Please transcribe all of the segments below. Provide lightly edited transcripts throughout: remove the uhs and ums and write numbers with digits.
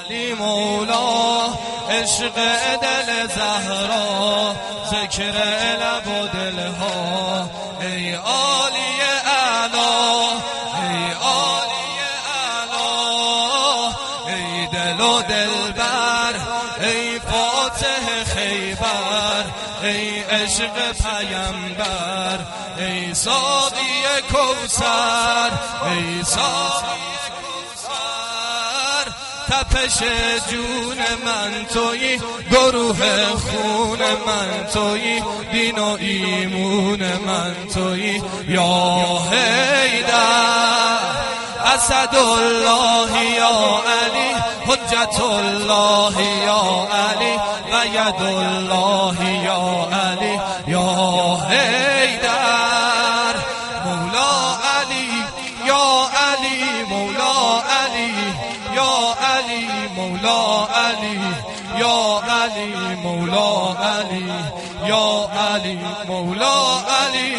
علی مولا، عشق دل زهرا، ذکر لب و دلها. ای عالی اعلا، ای عالی اعلا، ای دل و دلبر، ای فاتح خیبر، ای عشق پیامبر، ای ساقی کوثر، ای ساقی تپش جون من تویی، گروه خون من تویی، دین و ایمون من تویی. یا حیدر اسدالله یا علی، حجت الله یا علی، و ید الله یا علی. یا حیدر مولا علی، یا علی مولا علی، یا علی مولا علی، یا علی مولا علی، یا علی مولا علی.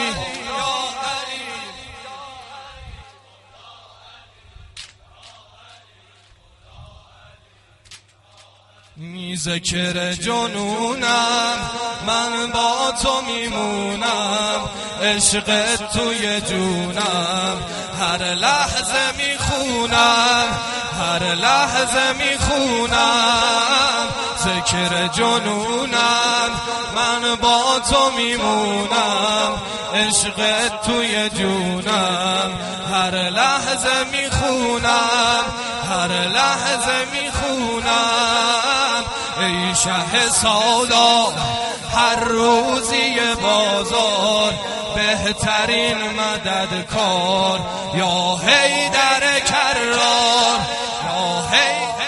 می ذکر جنونم، من با تو میمونم، عشق توی جونم، هر لحظه میخونم، هر لحظه میخونم. ذکر جنونم، من با تو میمونم، عشق توی جونم، هر لحظه میخونم، هر لحظه میخونم. ای شه سالار هر روزی بازار، بهترین مددکار، یا حیدر کرار، یا حیدر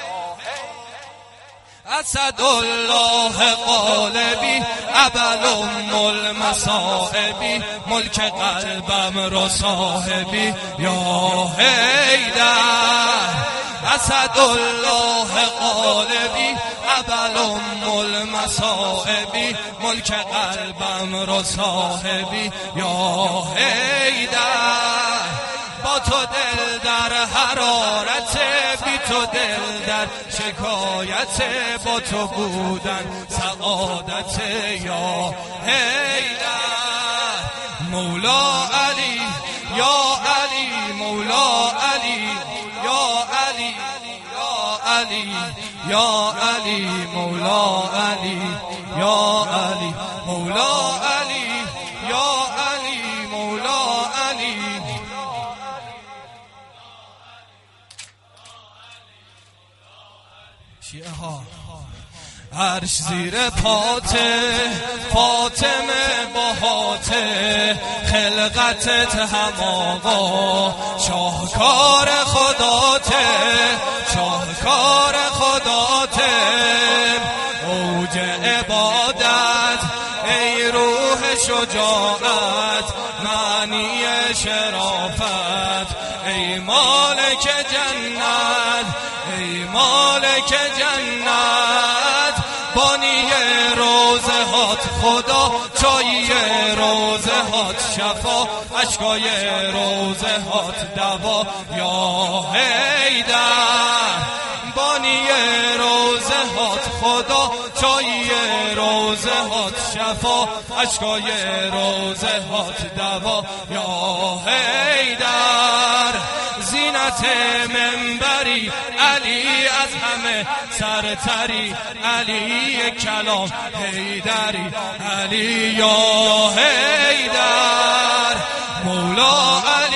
اسدالله قالبی، ابل المصائبی، ملک قلبم رو صاحبی. یا حیدر اسدالله قالبی، ابل المصائبی، ملک قلبم رو صاحبی. یا حیدر با تو دل در حرارت، بی تو دل در شکایت، با تو بودن سعادت. یا حیدر مولا علی، یا علی مولا علی، یا علی، یا علی، یا علی مولا علی، یا علی مولا علی، یا علی مولا علی. شیعه ها عرش زیر پاته، فاطمه باهاته، خلقتت هم آقا، شاهکار خداته، شاهکار خداته. اوج عبادت ای روح شجاعت، معنی شرافت، ای مالک جنت، ای مالک جنت. بانی روزه هات خدا، چایی روزه هات شفا، اشکای روزه هات دوا. یا حیدر بانی روزه هات خدا، چایی روزه هات شفا، اشکای روزه هات دوا. یا حیدر زینت منبری، علی از همه سرتری، علی کلام حیدری، علی. یا حیدر مولا علی.